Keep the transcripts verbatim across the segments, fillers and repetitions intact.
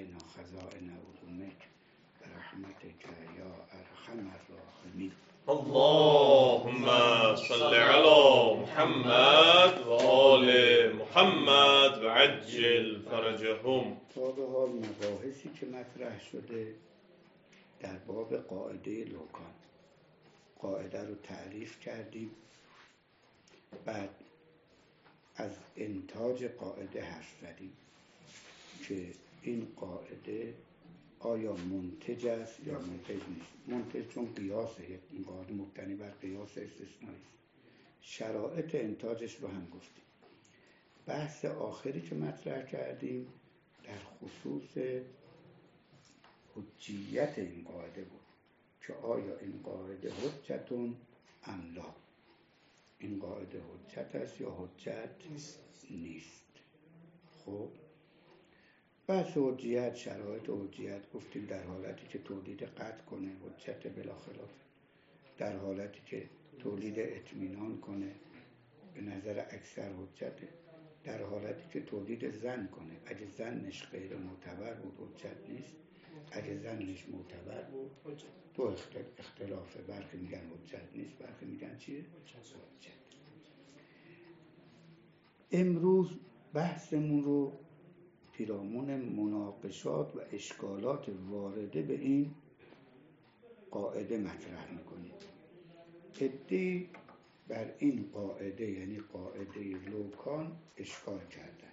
لنا خزائن علومك برحمتك یا ارحم الراحمین. اللهم صل على محمد و آل محمد و عجل فرجهم. تا به حال مباحثی که مطرح شده در باب قاعده لوکان، قاعده رو تعریف کردیم، بعد از انتاج قاعده حرف زدیم که این قاعده آیا منتج است یا منتج نیست. منتج چون قیاسه، این قاعده مبتنی بر قیاس استثنایی است. شرایط انتاجش رو هم گفتیم. بحث آخری که مطرح کردیم در خصوص حجیت این قاعده بود که آیا این قاعده حجتون ام لا، این قاعده حجت است یا حجت نیست. خب بحث حجیت، شرایط حجیت گفتیم در حالتی که تولید قطع کنه حجت بلا خلاف، در حالتی که تولید اطمینان کنه به نظر اکثر حجته، در حالتی که تولید زن کنه اگه زنش غیر معتبر بود حجت نیست، اگه زنش معتبر بود تو اختلافه، برخی میگن حجت نیست، برخی میگن چیه؟ حجت. امروز بحثمون رو پیرامون مناقشات و اشکالات وارده به این قاعده مطرح میکنیم. عده‌ای بر این قاعده یعنی قاعده لوکان اشکال کردن.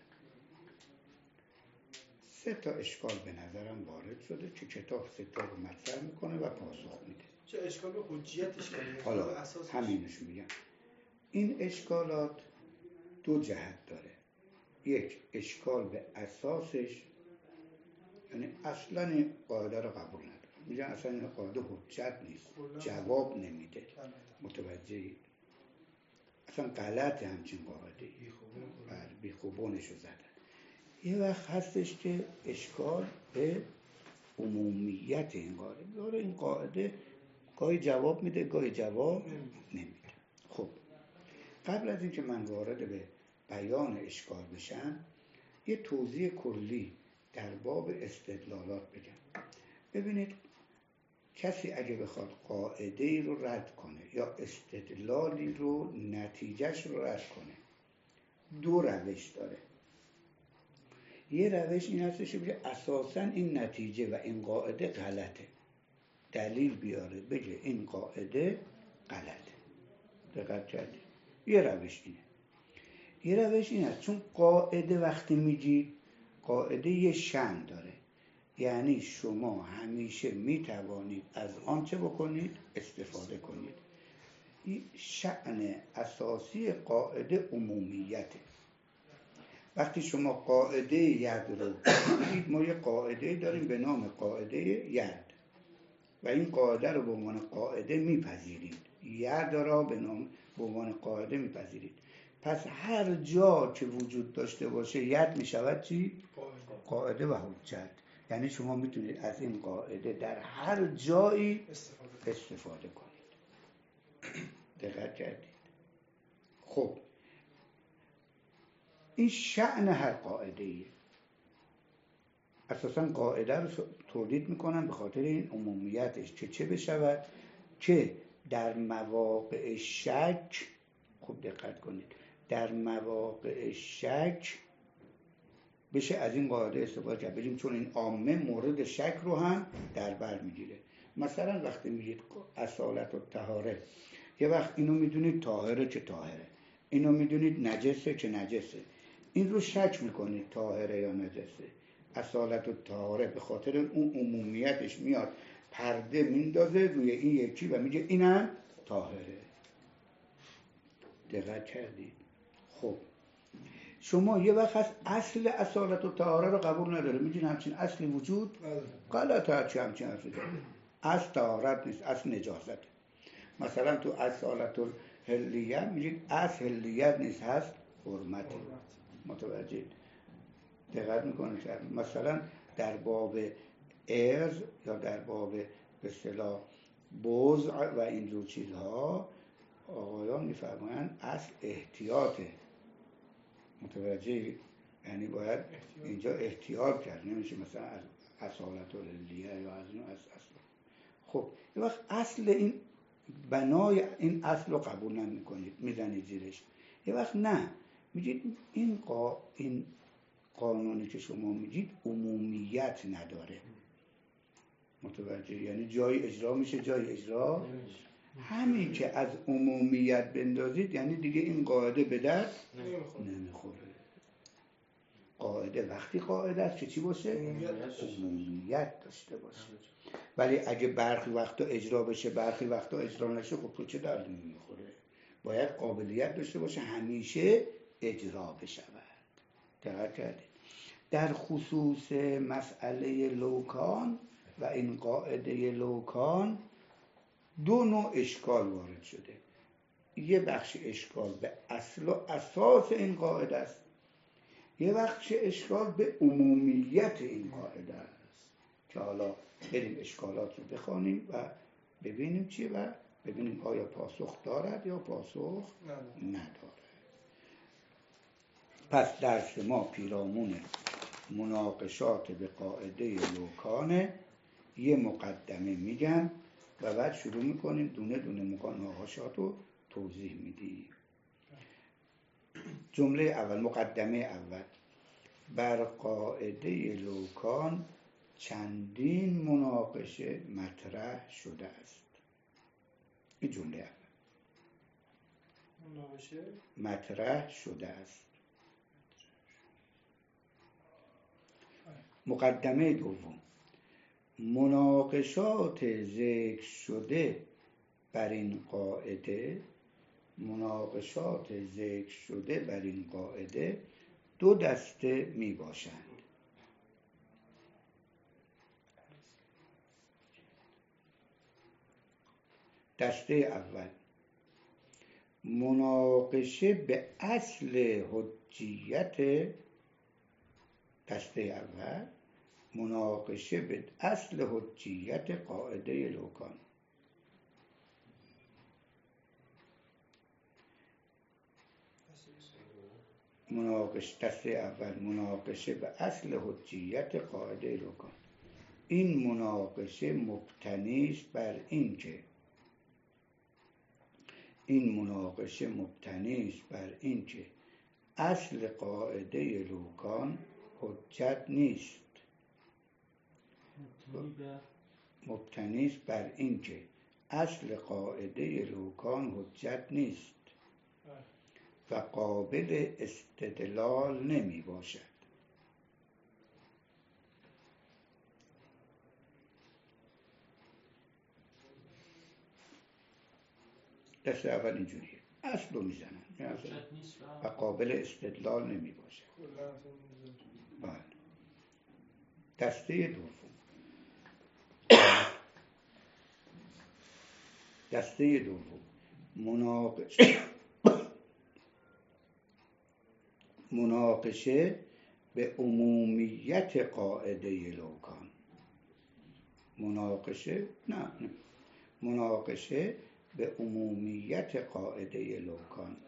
سه تا اشکال به نظرم وارد شده که کتاب سه تا رو مطرح میکنه و پاسخ میده. چه اشکال به حجیتش کنید؟ حالا همینش میگم. این اشکالات دو جهت داره. یک، اشکال به اساسش، یعنی اصلا این قاعده رو قبول نداره، میگن اصلا این قاعده حجت نیست، جواب نمیده. متوجهی؟ اصلا غلط همچین قاعده بر بیخوبونش رو زدن. یه وقت هستش که اشکال به عمومیت این قاعده داره. این قاعده گاهی جواب میده گاهی جواب نمیده. خب قبل از اینکه من وارد به بیان اشکال بشم یه توضیح کلی در باب استدلالات بگم. ببینید کسی اگه بخواد قاعده ای رو رد کنه یا استدلالی رو نتیجهش رو رد کنه دو روش داره. یه روش این هستش که بگه اساساً این نتیجه و این قاعده غلطه، دلیل بیاره بگه این قاعده غلطه. دقت کردید؟ یه روش اینه. یه روش این هست چون قاعده وقتی میگید قاعده یه شأن داره، یعنی شما همیشه میتوانید از آن چه بکنید؟ استفاده کنید. شأن اساسی قاعده عمومیته. وقتی شما قاعده ید رو بگید، ما یه قاعده داریم به نام قاعده ید و این قاعده رو به عنوان قاعده میپذیرید، ید را به نام به عنوان قاعده میپذیرید، پس هر جا که وجود داشته باشه ید میشود چی؟ قاعده و حجت. یعنی شما میتونید از این قاعده در هر جایی استفاده, استفاده کنید. دقت کردید؟ خب این شأن هر قاعده ایه. اساساً قاعده رو تولید میکنن به خاطر این عمومیتش که چه بشود؟ که در مواقع شک، خوب دقت کنید، در مواقع شک بشه از این قاعده استفاده کرد. بگیم چون این عامه مورد شک رو هم در بر میگیره. مثلا وقتی میگید اصالت و طهاره، یه وقت اینو میدونید طاهره که طاهره، اینو میدونید نجسه که نجسه، این رو شک میکنید طاهره یا نجسه. اصالت و طهاره به خاطر اون عمومیتش میاد پرده میندازه روی این یکی و میگه اینم طاهره. دقت کردید؟ خب شما یه وقت هست اصل اصالت و طهاره رو قبول نداره، میگین همچین اصلی وجود غلطه، هرچی همچین اصلی داره. اصل طهارت نیست، اصل نجاست. مثلا تو اصالت الحلیه میگید اصل حلیت نیست، هست حرمت. متوجه؟ دقت میکنید؟ مثلا در باب ارز یا در باب به اصطلاح بضع و اینجور چیزها آقایان میفرمایند اصل احتیاطه. متوجه؟ یعنی باید اینجا احتیاط کرد، نمیشه مثلا از اصالت العلیه یا از این از اصل. خب یه وقت اصل این بنای این اصل رو قبول نمی کنید، میزنید زیرش. یه وقت نه، میگید این قا... این قانونی که شما میگید عمومیت نداره. متوجه؟ یعنی جای اجرا میشه جای اجرا همین که از عمومیت بندازید یعنی دیگه این قاعده به درد نمیخوره. قاعده وقتی قاعده است که چی باشه؟ عمومیت داشته باشه. ولی اگه برخی وقتا اجرا بشه برخی وقتا اجرا نشه، خب تو چه دردی میخوره؟ باید قابلیت داشته باشه همیشه اجرا بشود. دقت کردید؟ در خصوص مسئله لوکان و این قاعده لوکان دو نوع اشکال وارد شده. یه بخش اشکال به اصل و اساس این قاعده است، یه بخش اشکال به عمومیت این قاعده است که حالا بریم اشکالات رو بخوانیم و ببینیم چیه و ببینیم آیا پاسخ دارد یا پاسخ ندارد. پس درس ما پیرامون مناقشات به قاعده لوکانه. یه مقدمه میگم و بعد شروع میکنیم دونه دونه مناقشات رو توضیح میدیم. جمله اول، مقدمه اول: بر قاعده لوکان چندین مناقشه مطرح شده است. این جمله اول. مناقشه مطرح شده است. مقدمه دوم: مناقشات ذکر شده بر این قاعده مناقشات ذکر شده بر این قاعده دو دسته می باشند. دسته اول: مناقشه به اصل حجیت دسته اول مناقشه به اصل حجیت قاعده لوکان. مناقشه دسته اول مناقشه به اصل حجیت قاعده لوکان. این مناقشه مبتنی است بر این که این مناقشه مبتنی است بر این که اصل قاعده لوکان حجت نیست. مبتنی است بر این که اصل قاعده لوکان حجت نیست و قابل استدلال نمی باشد. دست اول اینجوریه، اصل رو میزنن و قابل استدلال نمی باشد. بله. دسته دوم دسته دوم مناقشه مناقشه به عمومیت قاعده لوکان. مناقشه نه, نه. مناقشه به عمومیت قاعده لوکان.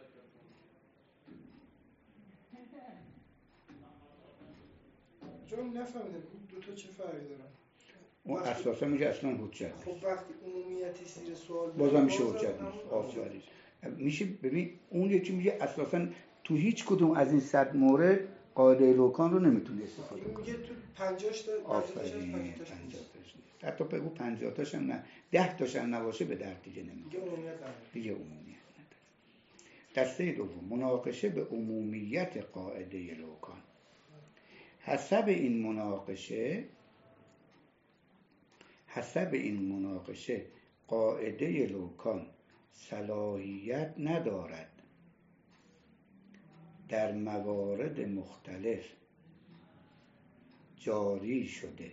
چون نفهمیدم دو تا چه فرقی دارن. اون اساسا میگه اصلا حجت. خب وقتی عمومیتی زیر سوال بازم میشه حجت نیست. آفرین. میشه ببین اون یکی میگه اساسا تو هیچ کدوم از این صد مورد قاعده لوکان رو نمیتونه استفاده کنه. میگه تو پنجاه تا آفرین پنجاه تاش نیست. حتی بگو پنجاه تاش هم نه، ده تاش هم نباشه به درد دیگه نمیخوره. دیگه عمومیت نداره. دیگه عمومیت نداره. دسته دوم مناقشه به عمومیت قاعده لوکان. حسب این مناقشه حسب این مناقشه قاعده لوکان صلاحیت ندارد در موارد مختلف جاری شده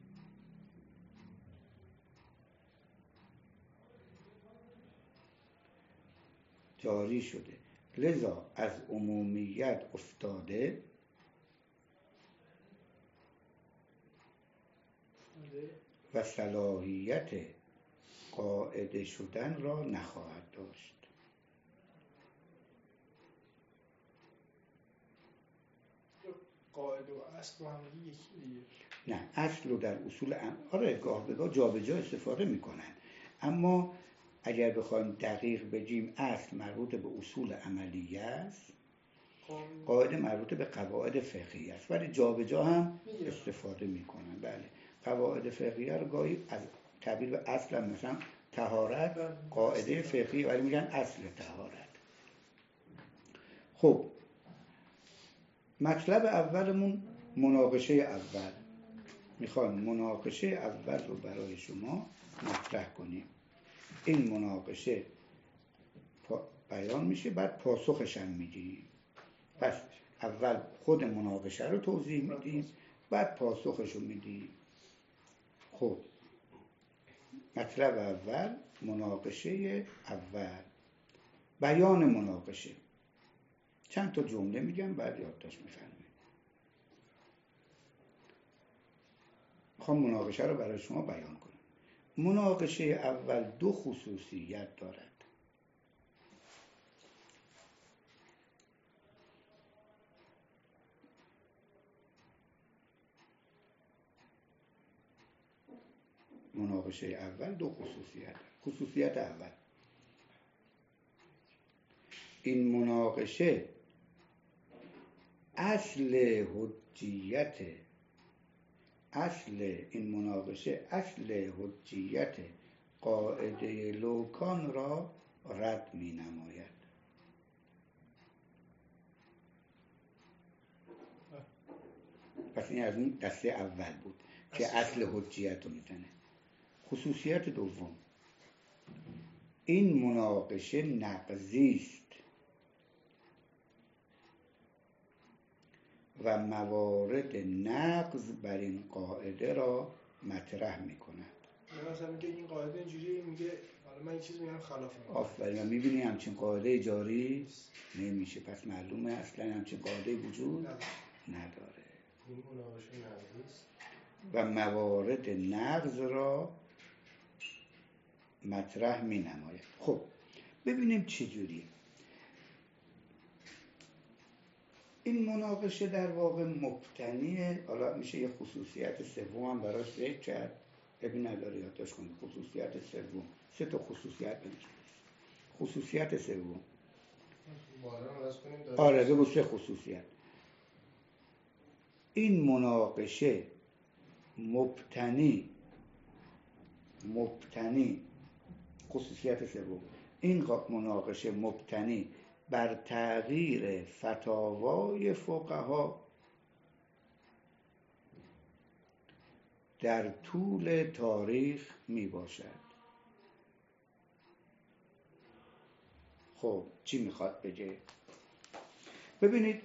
جاری شده لذا از عمومیت افتاده و صلاحیت قاعده شدن را نخواهد داشت. قاعده و اصل با هم یکی دیگه. نه، اصل رو در اصول ام... آره گاه به گاه جا به جا استفاده میکنن، اما اگر بخوایم دقیق بگیم اصل مربوط به اصول عملیه است، قاعده مربوط به قواعد فقهی است، ولی جا به جا هم استفاده میکنن. بله، قواعد فقهی رو گاهی از تعبیر به اصل هم، مثلا طهارت قاعده فقهی ولی میگن اصل طهارت. خب مطلب اولمون مناقشه اول، میخوام مناقشه اول رو برای شما مطرح کنیم. این مناقشه بیان میشه، بعد پاسخش هم میگیم. پس اول خود مناقشه رو توضیح میدیم، بعد پاسخش رو میدیم. خب مطلب اول مناقشه اول، بیان مناقشه. چند تا جمله میگم بعد یادداشت میفرمایید. میخوام مناقشه رو برای شما بیان کنم. مناقشه اول دو خصوصیت دارد. مناقشه اول دو خصوصیت. خصوصیت اول، این مناقشه اصل حجیت اصل این مناقشه اصل حجیت قاعده لوکان را رد می نماید. پس این از این دسته اول بود که اصل حجیت رو میزنه. خصوصیت دوم، این مناقشه نقضی است و موارد نقض بر این قاعده را مطرح میکند. مثلا میگه این قاعده اینجوری، میگه حالا من این چیز میگم خلاف میکنم. آفرین. و میبینی همچین قاعده جاری نمیشه، پس معلومه اصلا همچین قاعده وجود نداره. این مناقشه نقضی است و موارد نقض را مطرح می نماید. خب ببینیم چه جوریه این مناقشه. در واقع مبتنیه، حالا میشه یه خصوصیت سوم هم براش ذکر کرد، ببین نداره یادداشت کنید. خصوصیت سوم، سه تا خصوصیت بگید. خصوصیت سوم، آره بگو سه خصوصیت. این مناقشه مبتنی مبتنی خصوصیت سوم، این مناقشه مبتنی بر تغییر فتاوای فقها در طول تاریخ می باشد. خب چی میخواد بگه؟ ببینید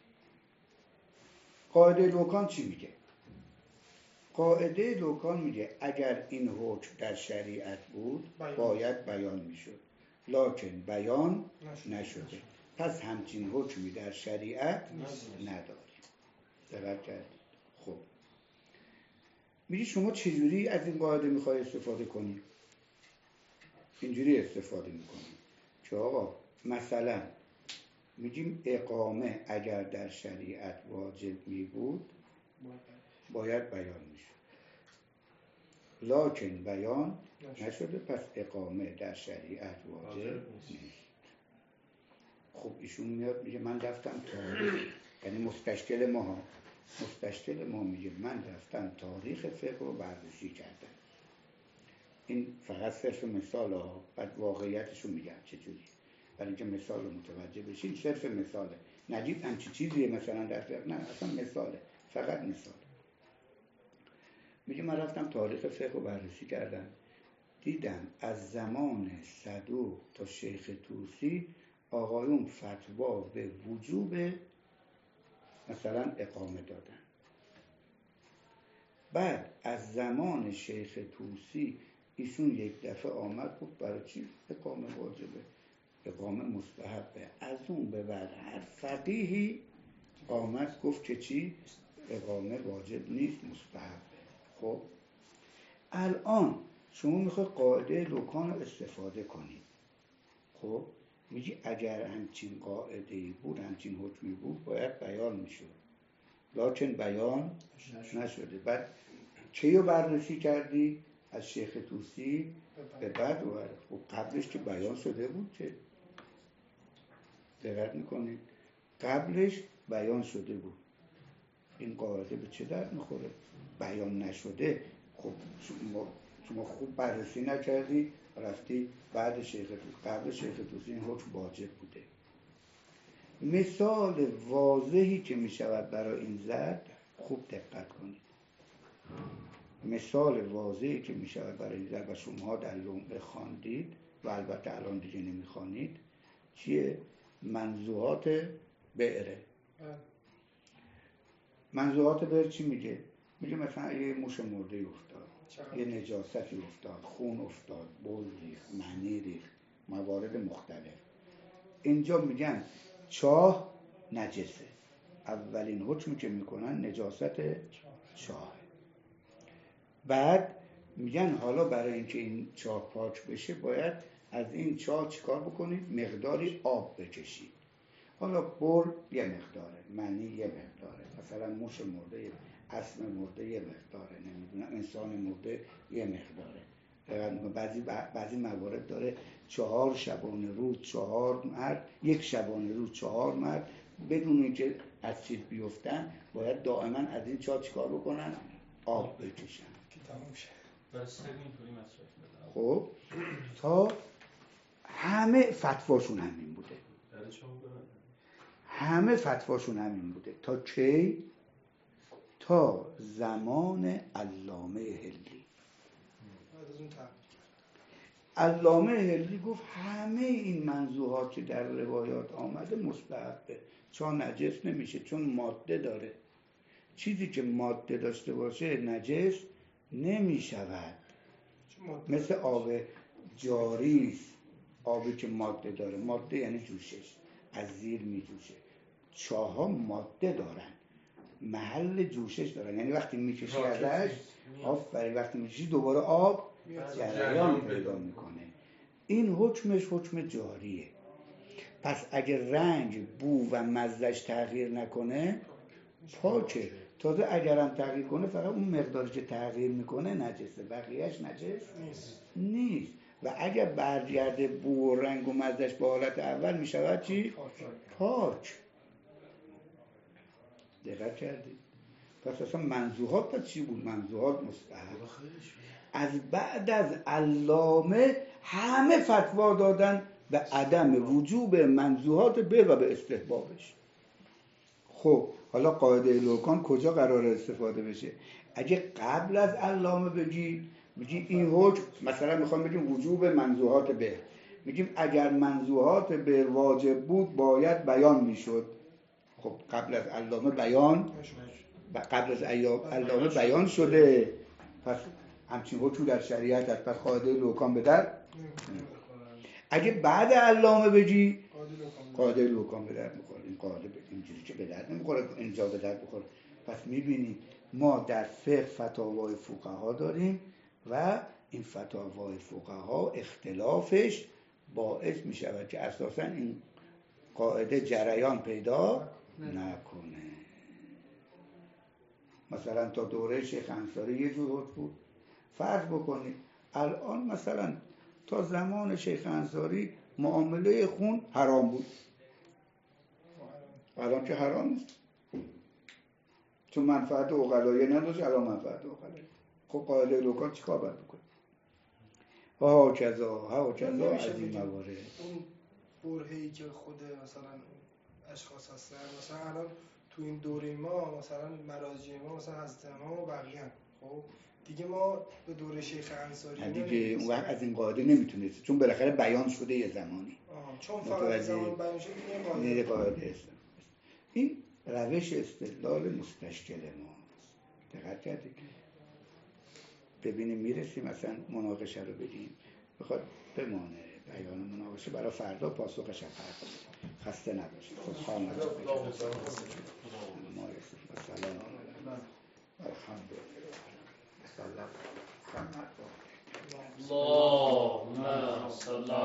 قاعده لوکان چی میگه؟ قاعده لوکان میگه اگر این حکم در شریعت بود باید بیان میشد، لکن بیان نشده، پس همچین حکمی در شریعت نداریم. دقت کردید؟ خب میگه شما چجوری از این قاعده میخوای استفاده کنی؟ اینجوری استفاده میکنی که آقا مثلا میگیم اقامه اگر در شریعت واجب میبود باید بیان میشد، لکن بیان نشده، پس اقامه در شریعت واجب نیست. خب ایشون میاد میگه من رفتم تاریخ، یعنی مستشکل ما مستشکل ما میگه من رفتم تاریخ فقه رو بررسی کردم. این فقط صرف مثال ها، بعد واقعیتش رو میگم چجوری، برای اینکه مثال رو متوجه بشین. صرف مثاله، نجیب همچی چیزیه مثلا در فقه، نه اصلا مثاله، فقط مثال. میگه من رفتم تاریخ فقه رو بررسی کردم، دیدم از زمان صدوق تا شیخ طوسی آقایون فتوا به وجوب مثلا اقامه دادن. بعد از زمان شیخ طوسی ایشون یک دفعه آمد گفت برای چی اقامه واجبه، اقامه مستحبه. از اون به بعد هر فقیهی آمد گفت که چی اقامه واجب نیست، مستحبه. خب الان شما میخوای قاعده لوکان رو استفاده کنید. خب میگی اگر همچین قاعده‌ای بود، همچین حکمی بود باید بیان میشد، لکن بیان نشده. بعد چی رو بررسی کردی؟ از شیخ طوسی به بعد و خب قبلش که بیان شده بود که دقت میکنید قبلش بیان شده بود. این قاعده به چه درد میخوره؟ بیان نشده. خب شما, شما خوب بررسی نکردی رفتی بعد شیخ طوسی، قبل شیخ طوسی این حکم واجب بوده. مثال واضحی که میشود برای این زد، خوب دقت کنید، مثال واضحی که میشود برای این زد و شما در لمعه خواندید و البته الان دیگه نمیخوانید چیه؟ منزوحات بئره. منزوحات بئر چی میگه؟ میگه مثلا یه موش مرده افتاد، یه نجاستی افتاد، خون افتاد، بول ریخت، معنی ریخت، موارد مختلف. اینجا میگن چاه نجسه. اولین حکمی که میکنن نجاست چاه. بعد میگن حالا برای اینکه این چاه پاک بشه باید از این چاه چیکار بکنید؟ مقداری آب بکشید. حالا بول یه مقداره، معنی یه مقداره، مثلا موش مرده، اسم مرده یه مقداره، نمیدونم انسان مرده یه مقداره. بعضی بعضی موارد داره چهار شبانه روز چهار مرد، یک شبانه روز چهار مرد بدون اینکه از چیز بیفتن باید دائما از این چاه چیکار بکنن؟ آب بکشن. خب تا همه فتواشون همین بوده. همه فتواشون همین بوده تا کی؟ تا زمان علامه حلی. علامه حلی گفت همه این منزوحات که در روایات آمده مستحبه، چون نجس نمیشه، چون ماده داره. چیزی که ماده داشته باشه نجس نمیشود. مثل آب جاری است، آبی که ماده داره. ماده یعنی جوشش، از زیر میجوشه. چاها ماده دارن، محل جوشش دارن، یعنی وقتی میکشی ازش آفرین وقتی میکشی دوباره آب جریان پیدا میکنه. این حکمش حکم جاریه. پس اگر رنگ، بو و مزهش تغییر نکنه پاکه. تازه اگرم تغییر کنه فقط اون مقداری که تغییر میکنه نجسه، بقیهش نجس نیست. نیست. و اگر برگرده بو و رنگ و مزهش به حالت اول میشود چی؟ پاک. دقت کردید؟ پس اصلا منزوحات پس چی بود؟ منزوحات مستحب. از بعد از علامه همه فتوا دادن به عدم وجوب منزوحات به و به استحبابش. خب حالا قاعده لوکان کجا قرار استفاده بشه؟ اگه قبل از علامه بگی میگی این حکم، مثلا میخوام بگیم وجوب منزوحات به، میگیم اگر منزوحات به واجب بود باید بیان میشد. خب قبل از علامه بیان قبل از علامه بیان شده، پس همچین حکمی در شریعت هست، پس قاعده لوکان به در. اگه بعد علامه بگی قاعده لوکان به در میخوره. این قاعده اینجوری که به در نمیخوره، اینجا به در بخوره. پس میبینید ما در فقه فتاوای فقها داریم و این فتاوای فقها اختلافش باعث میشود که اساسا این قاعده جریان پیدا نکنه. مثلا تا دوره شیخ انصاری یه جور حکم بود. فرض بکنید الان مثلا تا زمان شیخ انصاری معامله خون حرام بود، الان که حرام نیست چون منفعت عقلایی نداشت، الان منفعت عقلایی. خب قاعده لوکان چیکار باید بکنه؟ ها کذا ها کذا از این موارد. اون برهه‌ای که خود مثلا اشخاص هستن، مثلا الان تو این دوره ما مثلا مراجع ما مثلا حضرت امام و بقیه، خب دیگه ما به دوره شیخ انصاری دیگه اون وقت از این قاعده نمیتونست، چون بالاخره بیان شده یه زمانی. آه. چون فقط زمان بیان شده دیگه قاعده قاعده است. این روش استدلال مستشکل ماست. دقت کردید؟ ببینیم میرسیم مثلا مناقشه رو بدیم بخواد بمانه بیان مناقشه برای فردا پاسخش هم فردا خسته نباشید. سبحان الله و سلام الحمدلله. الله